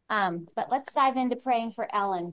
But let's dive into praying for Ellen.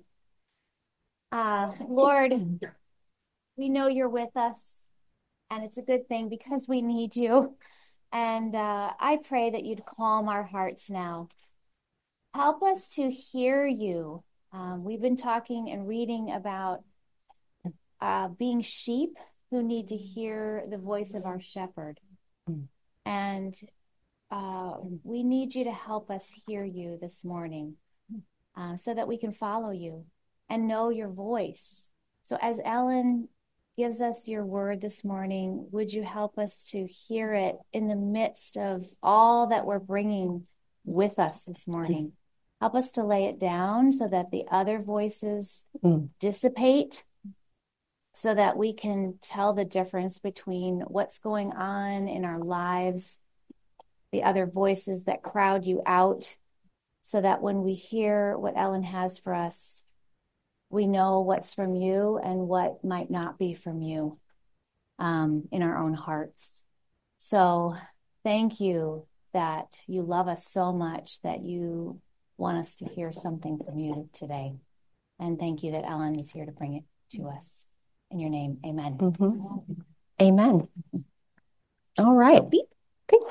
Lord, we know you're with us, and it's a good thing because we need you. And I pray that you'd calm our hearts now. Help us to hear you. We've been talking and reading about being sheep who need to hear the voice of our shepherd. And we need you to help us hear you this morning so that we can follow you and know your voice. So as Ellen gives us your word this morning, would you help us to hear it in the midst of all that we're bringing with us this morning? Help us to lay it down so that the other voices dissipate, so that we can tell the difference between what's going on in our lives, the other voices that crowd you out, so that when we hear what Ellen has for us, we know what's from you and what might not be from you in our own hearts. So thank you that you love us so much that you want us to hear something from you today. And thank you that Ellen is here to bring it to us. In your name, amen. Mm-hmm. Amen. All right. Okay.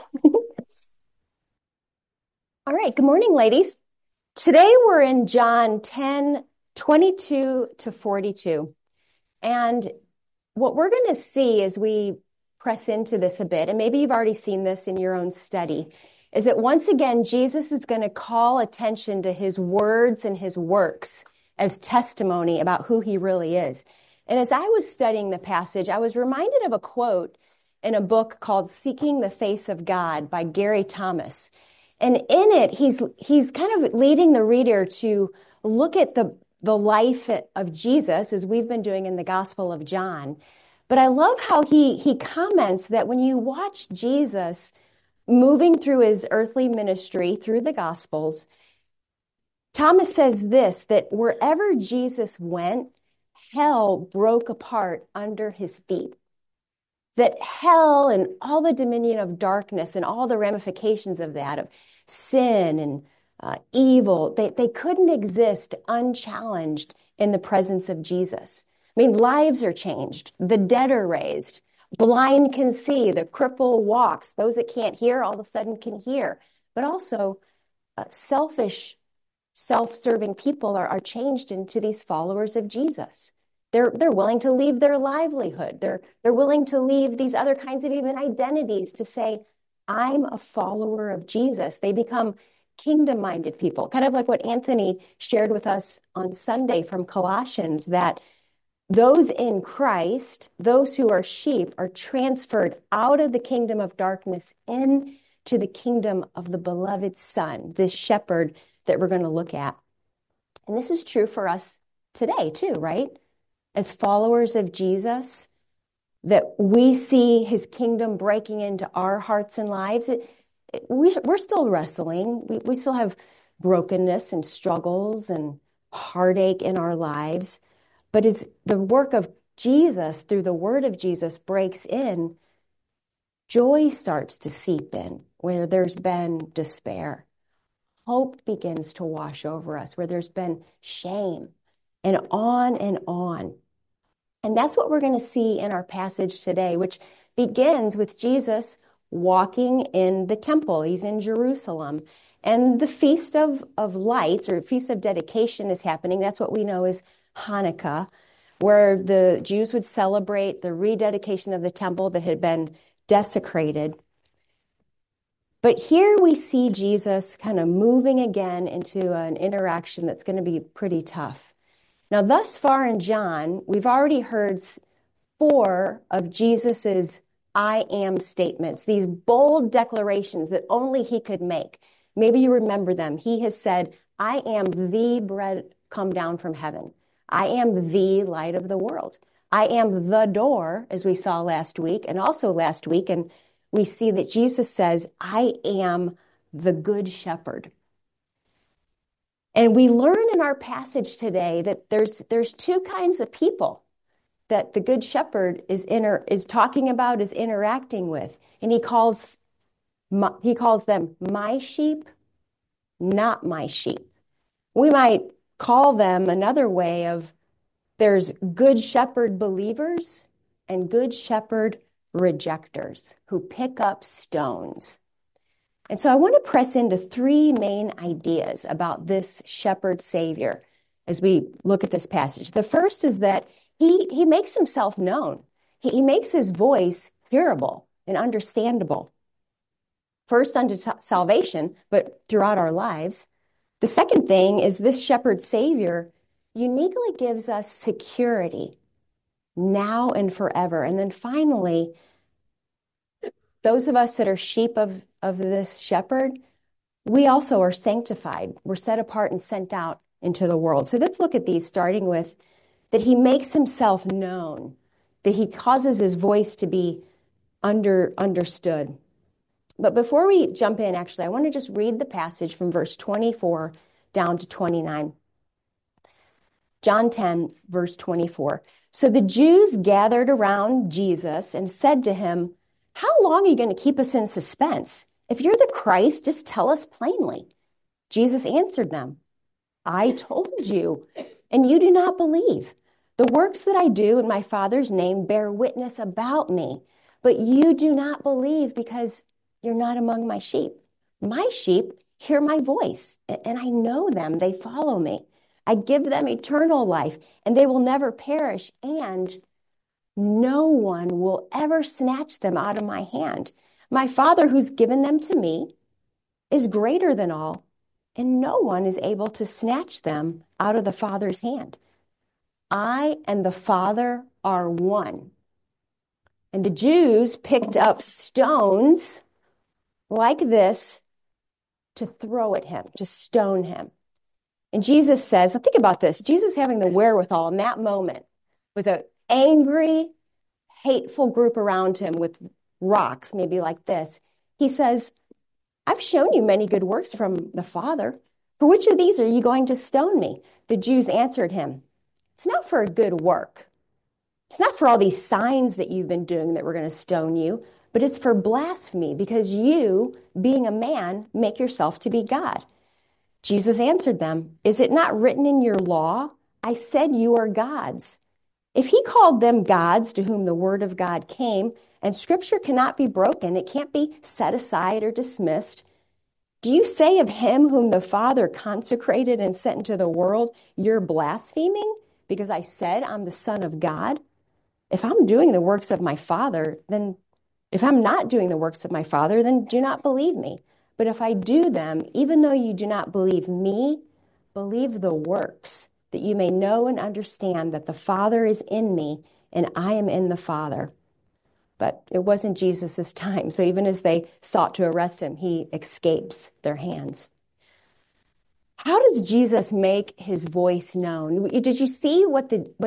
All right. Good morning, ladies. Today we're in John 10:22 to 42. And what we're going to see as we press into this a bit, and maybe you've already seen this in your own study, is that once again, Jesus is going to call attention to his words and his works as testimony about who he really is. And as I was studying the passage, I was reminded of a quote in a book called Seeking the Face of God by Gary Thomas. And in it, he's kind of leading the reader to look at the life of Jesus, as we've been doing in the Gospel of John. But I love how he comments that when you watch Jesus moving through his earthly ministry, through the Gospels, Thomas says this, that wherever Jesus went, hell broke apart under his feet. That hell and all the dominion of darkness and all the ramifications of that, of sin and evil, they couldn't exist unchallenged in the presence of Jesus. I mean, lives are changed. The dead are raised. Blind can see. The cripple walks. Those that can't hear all of a sudden can hear. But also selfish, self-serving people are changed into these followers of Jesus. They're willing to leave their livelihood. They're willing to leave these other kinds of even identities to say, I'm a follower of Jesus. They become kingdom-minded people, kind of like what Anthony shared with us on Sunday from Colossians, that those in Christ, those who are sheep, are transferred out of the kingdom of darkness into the kingdom of the beloved Son, this shepherd that we're going to look at. And this is true for us today too, right? As followers of Jesus, that we see his kingdom breaking into our hearts and lives. We're still wrestling. We still have brokenness and struggles and heartache in our lives. But as the work of Jesus through the word of Jesus breaks in, joy starts to seep in where there's been despair. Hope begins to wash over us where there's been shame, and on and on. And that's what we're going to see in our passage today, which begins with Jesus walking in the temple. He's in Jerusalem. And the Feast of Lights, or Feast of Dedication, is happening. That's what we know as Hanukkah, where the Jews would celebrate the rededication of the temple that had been desecrated. But here we see Jesus kind of moving again into an interaction that's going to be pretty tough. Now, thus far in John, we've already heard 4 of Jesus's I am statements, these bold declarations that only he could make. Maybe you remember them. He has said, I am the bread come down from heaven. I am the light of the world. I am the door, as we saw last week, and also last week, and we see that Jesus says, I am the good shepherd. And we learn in our passage today that there's 2 kinds of people that the good shepherd is talking about, is interacting with. And he calls them my sheep, not my sheep. We might call them another way of there's good shepherd believers and good shepherd rejectors who pick up stones. And so I want to press into three main ideas about this shepherd savior as we look at this passage. The first is that he makes himself known. He makes his voice hearable and understandable. First unto salvation, but throughout our lives. The second thing is this shepherd savior uniquely gives us security now and forever. And then finally, those of us that are sheep of this shepherd, we also are sanctified. We're set apart and sent out into the world. So let's look at these, starting with that he makes himself known, that he causes his voice to be understood. But before we jump in, actually, I want to just read the passage from verse 24 down to 29. John 10, verse 24. So the Jews gathered around Jesus and said to him, "How long are you going to keep us in suspense? If you're the Christ, just tell us plainly." Jesus answered them, "I told you, and you do not believe. The works that I do in my Father's name bear witness about me, but you do not believe because you're not among my sheep. My sheep hear my voice, and I know them. They follow me. I give them eternal life, and they will never perish, and no one will ever snatch them out of my hand. My Father who's given them to me is greater than all, and no one is able to snatch them out of the Father's hand. I and the Father are one." And the Jews picked up stones like this to throw at him, to stone him. And Jesus says, now think about this, Jesus having the wherewithal in that moment with an angry, hateful group around him with rocks, maybe like this. He says, "I've shown you many good works from the Father. For which of these are you going to stone me?" The Jews answered him, "It's not for a good work. It's not for all these signs that you've been doing that we're going to stone you, but it's for blasphemy because you, being a man, make yourself to be God." Jesus answered them, "Is it not written in your law? I said you are gods." If he called them gods to whom the word of God came, and scripture cannot be broken, it can't be set aside or dismissed, do you say of him whom the Father consecrated and sent into the world, you're blaspheming because I said I'm the Son of God? If I'm doing the works of my Father, then if I'm not doing the works of my Father, then do not believe me. But if I do them, even though you do not believe me, believe the works, that you may know and understand that the Father is in me and I am in the Father. But it wasn't Jesus' time. So even as they sought to arrest him, he escapes their hands. How does Jesus make his voice known? Did you see what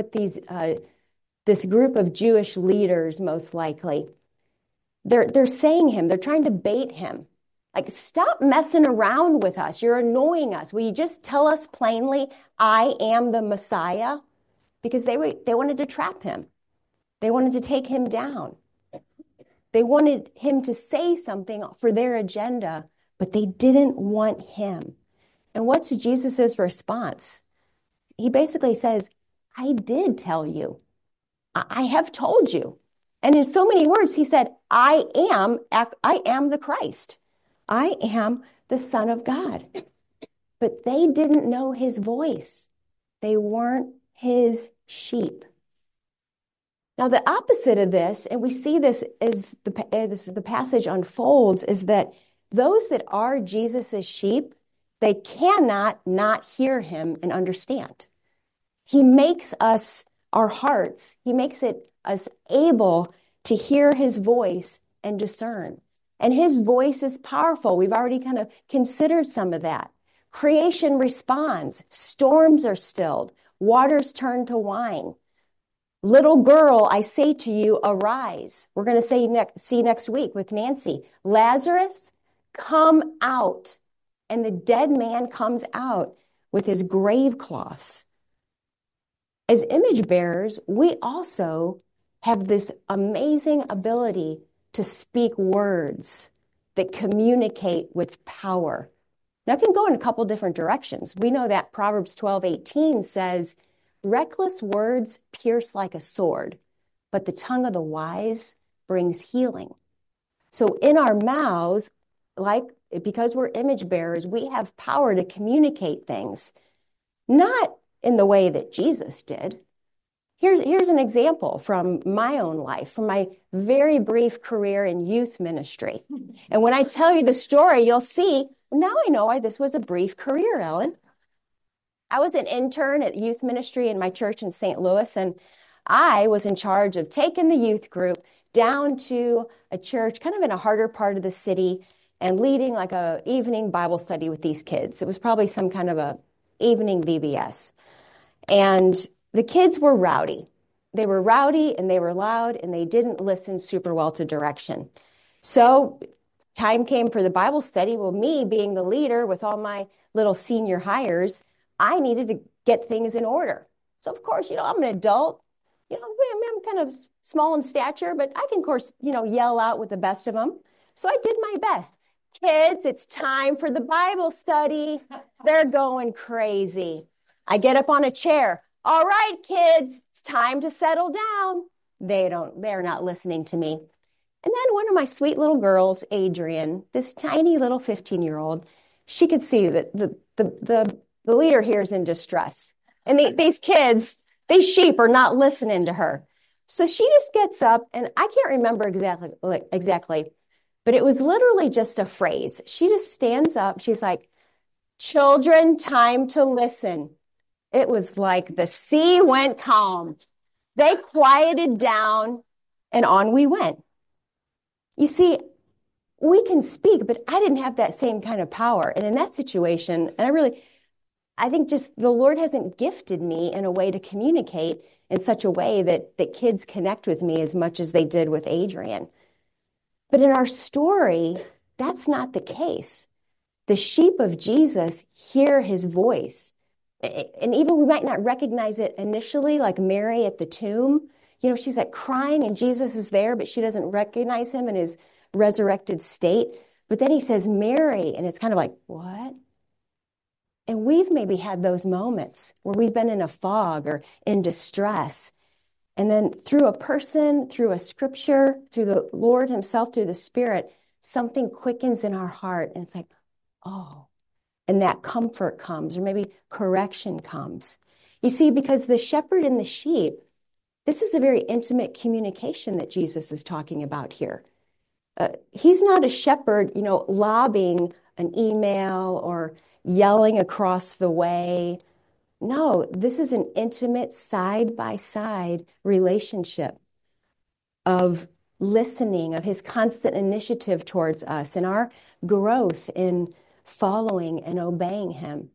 this group of Jewish leaders, most likely, they're saying him, they're trying to bait him. Like, stop messing around with us. You're annoying us. Will you just tell us plainly, I am the Messiah? Because they wanted to trap him. They wanted to take him down. They wanted him to say something for their agenda, but they didn't want him. And what's Jesus' response? He basically says, I did tell you. I have told you. And in so many words, he said, I am the Christ. I am the Son of God. But they didn't know his voice. They weren't his sheep. Now, the opposite of this, and we see this as the passage unfolds, is that those that are Jesus' sheep, they cannot not hear him and understand. He makes us, our hearts, he makes us able to hear his voice and discern. And his voice is powerful. We've already kind of considered some of that. Creation responds. Storms are stilled. Waters turn to wine. Little girl, I say to you, arise. We're going to see next week with Nancy. Lazarus, come out. And the dead man comes out with his grave cloths. As image bearers, we also have this amazing ability to speak words that communicate with power. Now, it can go in a couple different directions. We know that Proverbs 12:18 says, reckless words pierce like a sword, but the tongue of the wise brings healing. So in our mouths, like because we're image bearers, we have power to communicate things, not in the way that Jesus did. Here's an example from my own life, from my very brief career in youth ministry. And when I tell you the story, you'll see, now I know why this was a brief career, Ellen. I was an intern at youth ministry in my church in St. Louis, and I was in charge of taking the youth group down to a church kind of in a harder part of the city and leading like a evening Bible study with these kids. It was probably some kind of a evening VBS. And the kids were rowdy. They were rowdy and they were loud and they didn't listen super well to direction. So time came for the Bible study. Well, me being the leader with all my little senior hires, I needed to get things in order. So of course, I'm an adult. I'm kind of small in stature, but I can, of course, yell out with the best of them. So I did my best. Kids, it's time for the Bible study. They're going crazy. I get up on a chair. All right, kids, it's time to settle down. They're not listening to me. And then one of my sweet little girls, Adrian, this tiny little 15-year-old, she could see that the leader here is in distress. And these kids, these sheep are not listening to her. So she just gets up, and I can't remember exactly, but it was literally just a phrase. She just stands up. She's like, children, time to listen. It was like the sea went calm. They quieted down, and on we went. You see, we can speak, but I didn't have that same kind of power. And in that situation, and I think just the Lord hasn't gifted me in a way to communicate in such a way that kids connect with me as much as they did with Adrian. But in our story, that's not the case. The sheep of Jesus hear his voice. And even we might not recognize it initially, like Mary at the tomb. She's like crying and Jesus is there, but she doesn't recognize him in his resurrected state. But then he says, Mary, and it's kind of like, what? And we've maybe had those moments where we've been in a fog or in distress. And then through a person, through a scripture, through the Lord himself, through the Spirit, something quickens in our heart. And it's like, oh, and that comfort comes, or maybe correction comes. You see, because the shepherd and the sheep, this is a very intimate communication that Jesus is talking about here. He's not a shepherd, lobbing an email or yelling across the way. No, this is an intimate side-by-side relationship of listening, of his constant initiative towards us and our growth in following and obeying him.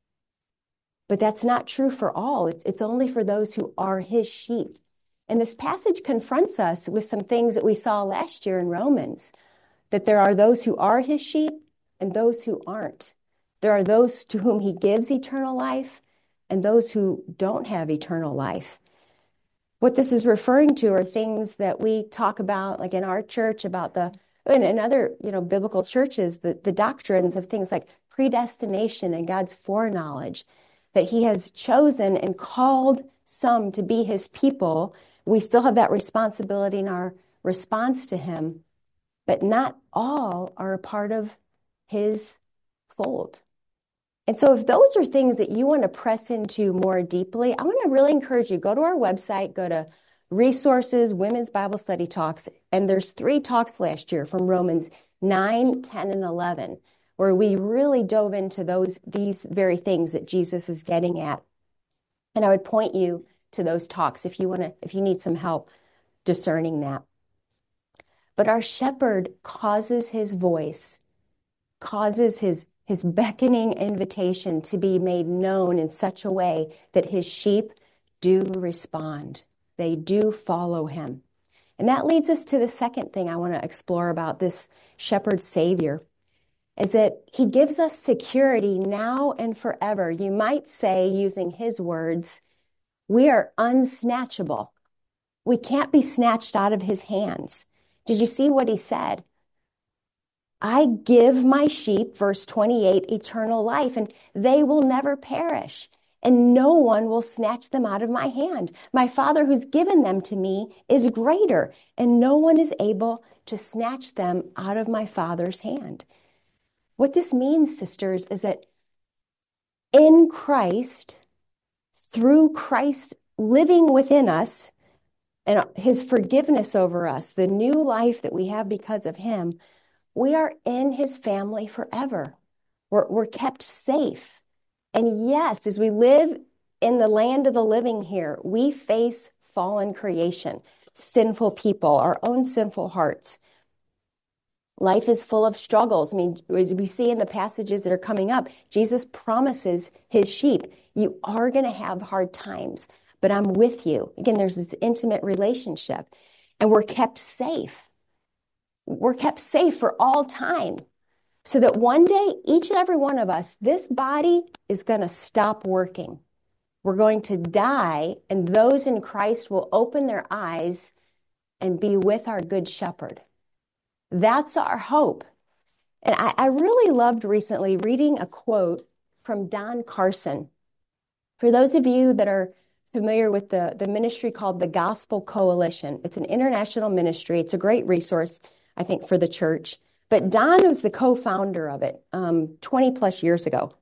But that's not true for all. It's only for those who are his sheep. And this passage confronts us with some things that we saw last year in Romans, that there are those who are his sheep and those who aren't. There are those to whom he gives eternal life and those who don't have eternal life. What this is referring to are things that we talk about, like in our church, about and in other, biblical churches, the doctrines of things like predestination and God's foreknowledge, that he has chosen and called some to be his people. We still have that responsibility in our response to him, but not all are a part of his fold. And so if those are things that you want to press into more deeply, I want to really encourage you, go to our website, go to Resources, Women's Bible Study Talks, and there's 3 talks last year from Romans 9, 10, and 11, where we really dove into these very things that Jesus is getting at. And I would point you to those talks if you need some help discerning that. But our shepherd causes his voice, causes his beckoning invitation to be made known in such a way that his sheep do respond. They do follow him. And that leads us to the second thing I want to explore about this shepherd savior, is that he gives us security now and forever. You might say, using his words, we are unsnatchable. We can't be snatched out of his hands. Did you see what he said? I give my sheep, verse 28, eternal life, and they will never perish, and no one will snatch them out of my hand. My Father who's given them to me is greater, and no one is able to snatch them out of my Father's hand. What this means, sisters, is that in Christ, through Christ living within us and his forgiveness over us, the new life that we have because of him, we are in his family forever. We're kept safe. And yes, as we live in the land of the living here, we face fallen creation, sinful people, our own sinful hearts. Life is full of struggles. I mean, as we see in the passages that are coming up, Jesus promises his sheep, you are going to have hard times, but I'm with you. Again, there's this intimate relationship, and we're kept safe. We're kept safe for all time, so that one day, each and every one of us, this body is going to stop working. We're going to die, and those in Christ will open their eyes and be with our good shepherd. That's our hope. And I really loved recently reading a quote from Don Carson. For those of you that are familiar with the ministry called the Gospel Coalition, it's an international ministry. It's a great resource, I think, for the church. But Don was the co-founder of it 20 plus years ago.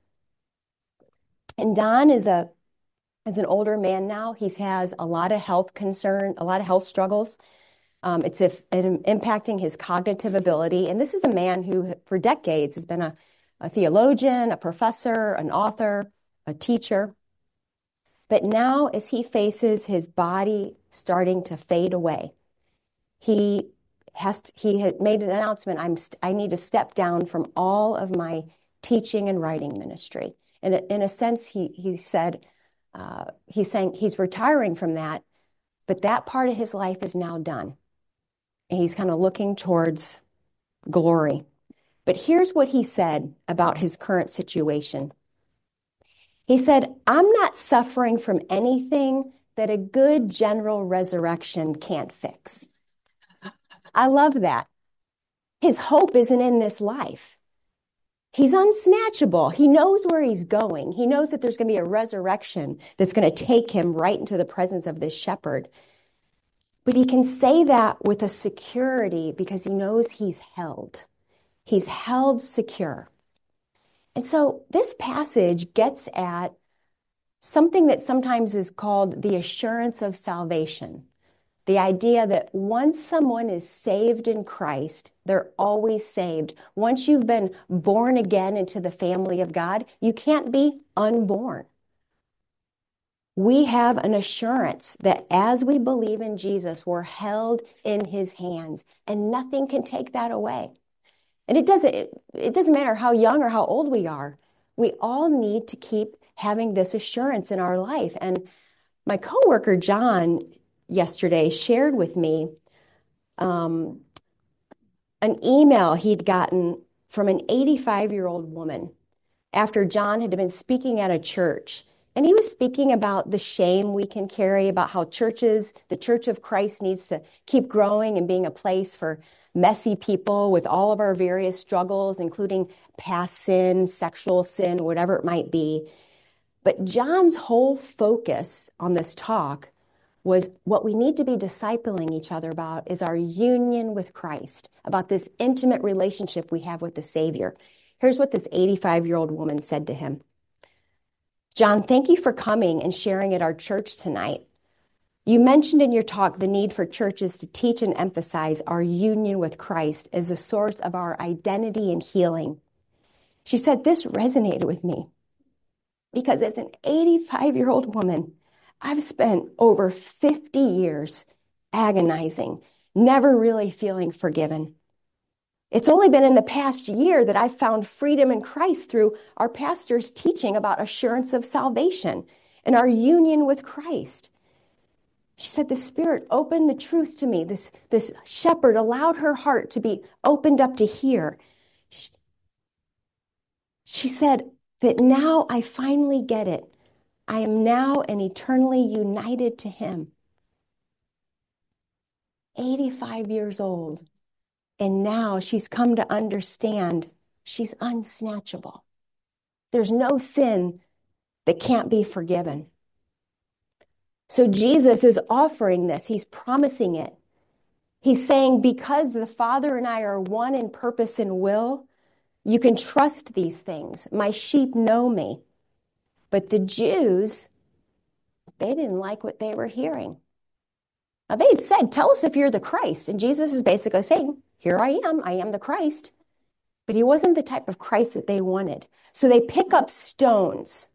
And Don is an older man now. He has a lot of health concern, a lot of health struggles. It's impacting his cognitive ability. And this is a man who, for decades, has been a theologian, a professor, an author, a teacher. But now, as he faces his body starting to fade away, he had made an announcement, I need to step down from all of my teaching and writing ministry. And in a sense, he said, he's saying he's retiring from that, but that part of his life is now done. And he's kind of looking towards glory. But here's what he said about his current situation. He said, I'm not suffering from anything that a good general resurrection can't fix. I love that. His hope isn't in this life. He's unsnatchable. He knows where he's going. He knows that there's going to be a resurrection that's going to take him right into the presence of this shepherd. But he can say that with a security because he knows he's held. He's held secure. And so this passage gets at something that sometimes is called the assurance of salvation. The idea that once someone is saved in Christ, they're always saved. Once you've been born again into the family of God, you can't be unborn. We have an assurance that as we believe in Jesus, we're held in his hands, and nothing can take that away. And it doesn't matter how young or how old we are. We all need to keep having this assurance in our life. And my coworker, John, yesterday shared with me an email he'd gotten from an 85-year-old woman after John had been speaking at a church. And he was speaking about the shame we can carry, about how the Church of Christ needs to keep growing and being a place for messy people with all of our various struggles, including past sin, sexual sin, whatever it might be. But John's whole focus on this talk was what we need to be discipling each other about is our union with Christ, about this intimate relationship we have with the Savior. Here's what this 85-year-old woman said to him. John, thank you for coming and sharing at our church tonight. You mentioned in your talk the need for churches to teach and emphasize our union with Christ as the source of our identity and healing. She said, this resonated with me because as an 85-year-old woman, I've spent over 50 years agonizing, never really feeling forgiven. It's only been in the past year that I've found freedom in Christ through our pastor's teaching about assurance of salvation and our union with Christ. She said, the Spirit opened the truth to me. This shepherd allowed her heart to be opened up to hear. She said that now I finally get it. I am now and eternally united to him. 85 years old. And now she's come to understand she's unsnatchable. There's no sin that can't be forgiven. So Jesus is offering this. He's promising it. He's saying, because the Father and I are one in purpose and will, you can trust these things. My sheep know me. But the Jews, they didn't like what they were hearing. Now, they had said, tell us if you're the Christ. And Jesus is basically saying, here I am the Christ. But he wasn't the type of Christ that they wanted. So they pick up stones.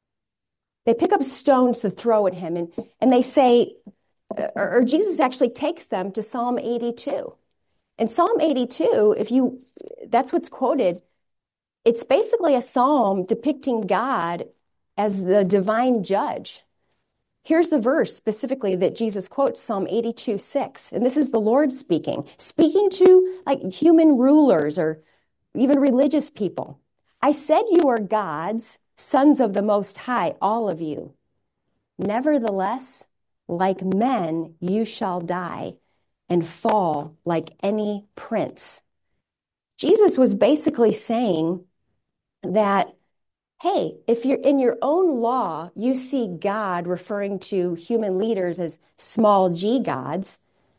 They pick up stones to throw at him. And they say, or Jesus actually takes them to Psalm 82. And Psalm 82, that's what's quoted. It's basically a psalm depicting God as the divine judge. Here's the verse specifically that Jesus quotes, Psalm 82:6. And this is the Lord speaking to like human rulers or even religious people. I said you are gods, sons of the Most High, all of you. Nevertheless, like men, you shall die and fall like any prince. Jesus was basically saying that, hey, if you're in your own law, you see God referring to human leaders as small g gods,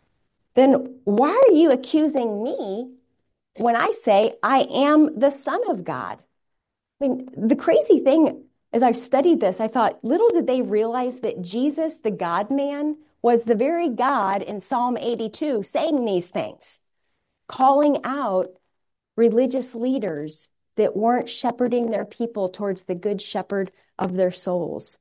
then why are you accusing me when I say I am the Son of God? I mean, the crazy thing, as I've studied this, I thought, little did they realize that Jesus, the God-man, was the very God in Psalm 82 saying these things, calling out religious leaders that weren't shepherding their people towards the good shepherd of their souls.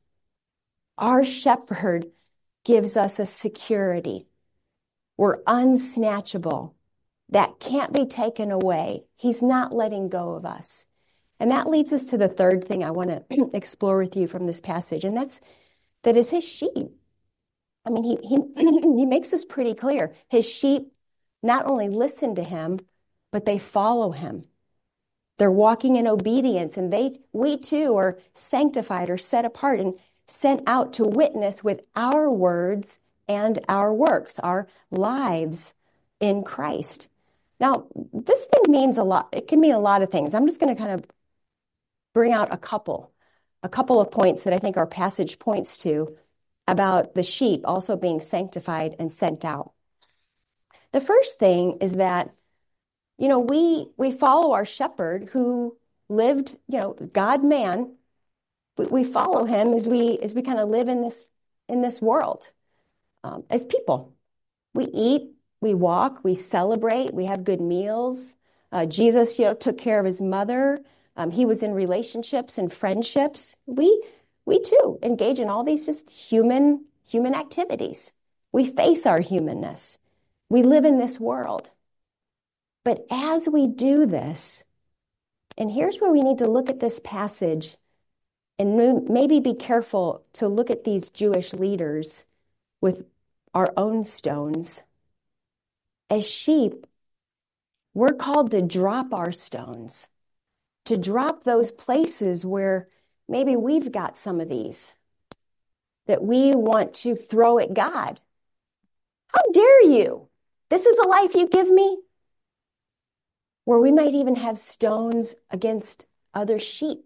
Our shepherd gives us a security. We're unsnatchable. That can't be taken away. He's not letting go of us. And that leads us to the third thing I want to explore with you from this passage, and that is his sheep. I mean, he makes this pretty clear. His sheep not only listen to him, but they follow him. They're walking in obedience, and we too are sanctified or set apart and sent out to witness with our words and our works, our lives in Christ. Now, this thing means a lot. It can mean a lot of things. I'm just going to kind of bring out a couple of points that I think our passage points to about the sheep also being sanctified and sent out. The first thing is that, we follow our shepherd who lived, God man. We follow him as we kind of live in this world as people. We eat, we walk, we celebrate, we have good meals. Jesus, took care of his mother. He was in relationships and friendships. We too engage in all these just human activities. We face our humanness. We live in this world. But as we do this, and here's where we need to look at this passage and maybe be careful to look at these Jewish leaders with our own stones. As sheep, we're called to drop our stones, to drop those places where maybe we've got some of these that we want to throw at God. How dare you? This is a life you give me? Where we might even have stones against other sheep.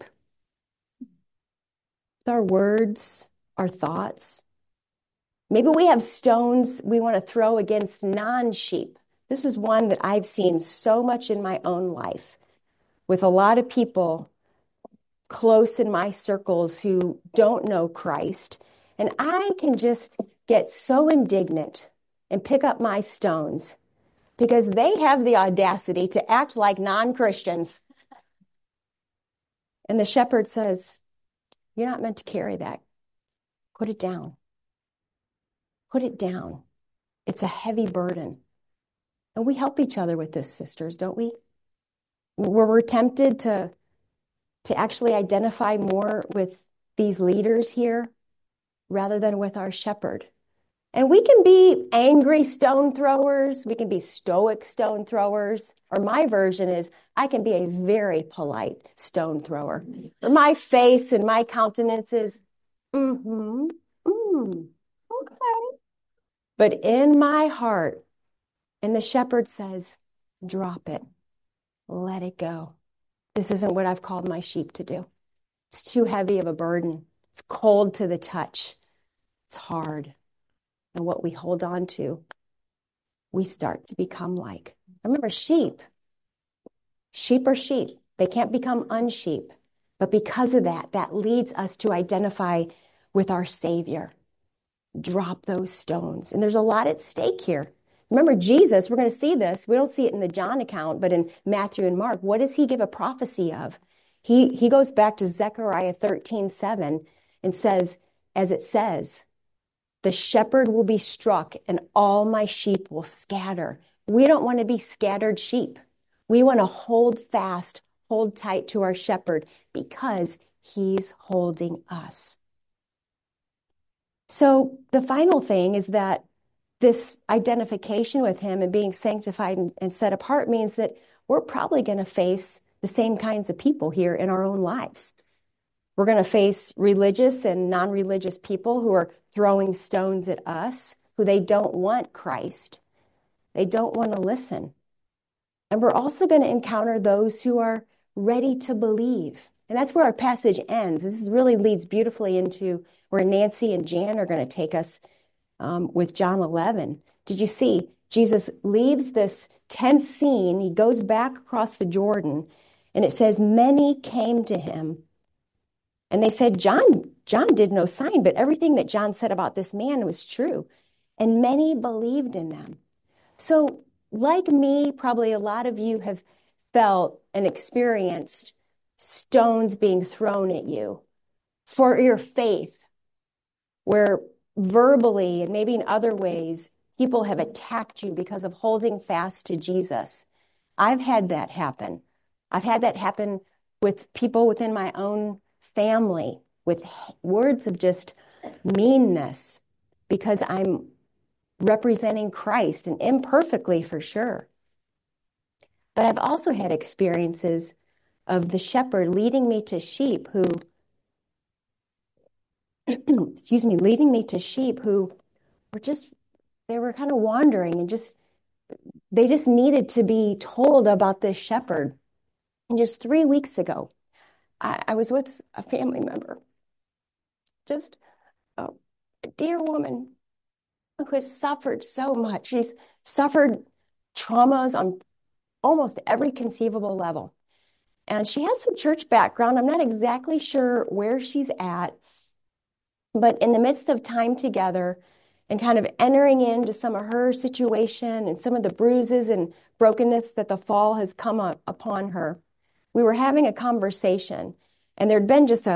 With our words, our thoughts. Maybe we have stones we want to throw against non-sheep. This is one that I've seen so much in my own life with a lot of people close in my circles who don't know Christ. And I can just get so indignant and pick up my stones because they have the audacity to act like non-Christians. And the shepherd says, you're not meant to carry that. Put it down. Put it down. It's a heavy burden. And we help each other with this, sisters, don't we? Where we're tempted to actually identify more with these leaders here rather than with our shepherd. And we can be angry stone throwers. We can be stoic stone throwers. Or my version is I can be a very polite stone thrower. Or my face and my countenance is, okay. But in my heart, and the shepherd says, Drop it. Let it go. This isn't what I've called my sheep to do. It's too heavy of a burden. It's cold to the touch. It's hard. And what we hold on to, we start to become like. Remember, sheep are sheep. They can't become unsheep. But because of that, that leads us to identify with our Savior. Drop those stones. And there's a lot at stake here. Remember, Jesus, we're going to see this. We don't see it in the John account, but in Matthew and Mark, what does he give a prophecy of? He goes back to Zechariah 13:7 and says, as it says, the shepherd will be struck and all my sheep will scatter. We don't want to be scattered sheep. We want to hold fast, hold tight to our shepherd because he's holding us. So the final thing is that this identification with him and being sanctified and set apart means that we're probably going to face the same kinds of people here in our own lives. We're going to face religious and non-religious people who are throwing stones at us, who they don't want Christ. They don't want to listen. And we're also going to encounter those who are ready to believe. And that's where our passage ends. This really leads beautifully into where Nancy and Jan are going to take us with John 11. Did you see? Jesus leaves this tense scene. He goes back across the Jordan, and it says, many came to him. And they said, John did no sign, but everything that John said about this man was true. And many believed in them. So like me, probably a lot of you have felt and experienced stones being thrown at you for your faith, where verbally and maybe in other ways, people have attacked you because of holding fast to Jesus. I've had that happen. I've had that happen with people within my own family, with words of just meanness, because I'm representing Christ, and imperfectly for sure. But I've also had experiences of the shepherd leading me to sheep who leading me to sheep who were they were kind of wandering and they just needed to be told about this shepherd. And just 3 weeks ago, I was with a family member, just a dear woman who has suffered so much. She's suffered traumas on almost every conceivable level. And she has some church background. I'm not exactly sure where she's at, but in the midst of time together and kind of entering into some of her situation and some of the bruises and brokenness that the fall has come upon her, we were having a conversation, and there'd been just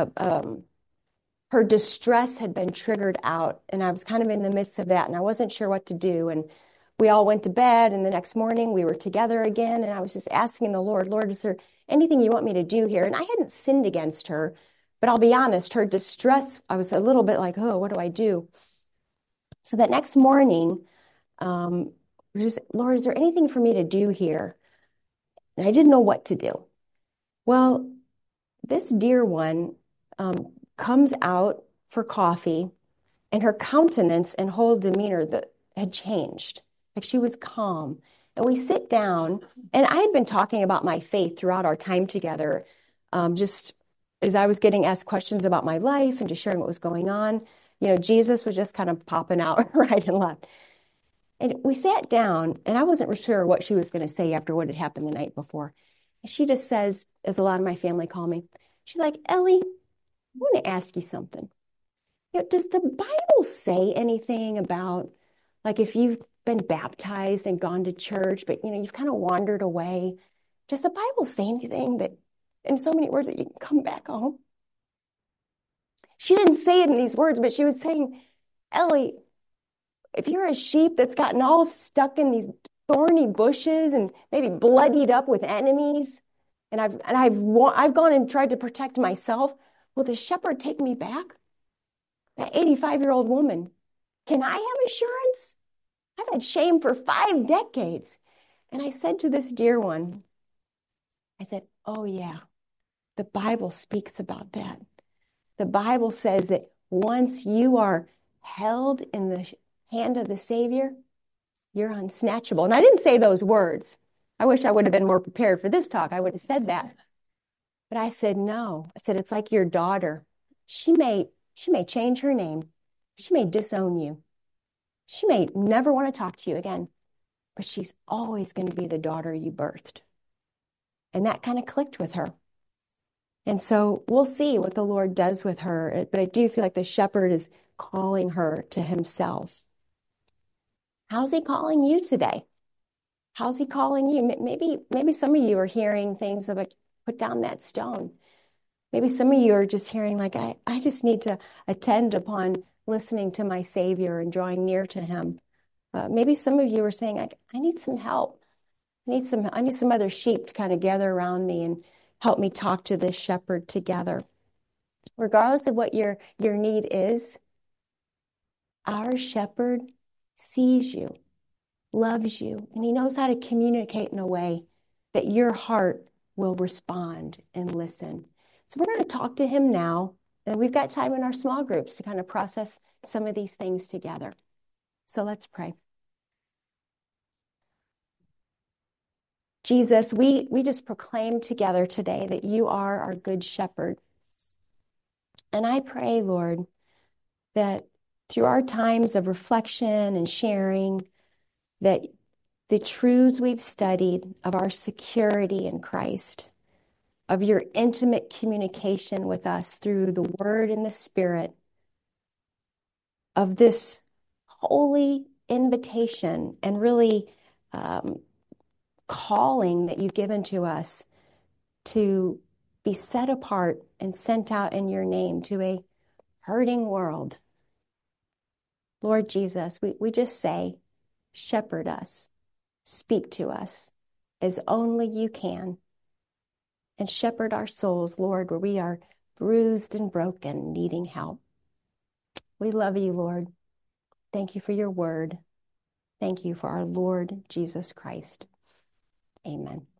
her distress had been triggered out, and I was kind of in the midst of that, and I wasn't sure what to do. And we all went to bed, and the next morning we were together again, and I was just asking the Lord, is there anything you want me to do here? And I hadn't sinned against her, but I'll be honest, her distress, I was a little bit like, oh, what do I do? So that next morning, Lord, is there anything for me to do here? And I didn't know what to do. Well, this dear one comes out for coffee, and her countenance and whole demeanor had changed. Like, she was calm. And we sit down, and I had been talking about my faith throughout our time together, just as I was getting asked questions about my life and just sharing what was going on. Jesus was just kind of popping out right and left. And we sat down, and I wasn't sure what she was going to say after what had happened the night before. And she just says, as a lot of my family call me, she's like, Ellie, I want to ask you something. Does the Bible say anything about, like, if you've been baptized and gone to church, but, you've kind of wandered away, does the Bible say anything that, in so many words, that you can come back home? She didn't say it in these words, but she was saying, Ellie, if you're a sheep that's gotten all stuck in these thorny bushes and maybe bloodied up with enemies, and I've gone and tried to protect myself, will the shepherd take me back? That 85-year-old woman, can I have assurance? I've had shame for 5 decades. And I said to this dear one, I said, oh yeah, the Bible speaks about that. The Bible says that once you are held in the hand of the Savior, you're unsnatchable. And I didn't say those words. I wish I would have been more prepared for this talk. I would have said that. But I said, no. I said, it's like your daughter. She may change her name. She may disown you. She may never want to talk to you again, but she's always going to be the daughter you birthed. And that kind of clicked with her. And so we'll see what the Lord does with her. But I do feel like the shepherd is calling her to himself. How's he calling you today? How's he calling you? Maybe some of you are hearing things like, put down that stone. Maybe some of you are just hearing like, I just need to attend upon listening to my Savior and drawing near to him. Maybe some of you are saying, I need some help. I need some other sheep to kind of gather around me and help me talk to this shepherd together. Regardless of what your need is, our shepherd sees you, loves you, and he knows how to communicate in a way that your heart will respond and listen. So we're going to talk to him now, and we've got time in our small groups to kind of process some of these things together. So let's pray. Jesus, we just proclaim together today that you are our good shepherd. And I pray, Lord, that through our times of reflection and sharing, that the truths we've studied of our security in Christ, of your intimate communication with us through the Word and the Spirit, of this holy invitation and really calling that you've given to us to be set apart and sent out in your name to a hurting world. Lord Jesus, we just say, shepherd us, speak to us as only you can, and shepherd our souls, Lord, where we are bruised and broken, needing help. We love you, Lord. Thank you for your word. Thank you for our Lord Jesus Christ. Amen.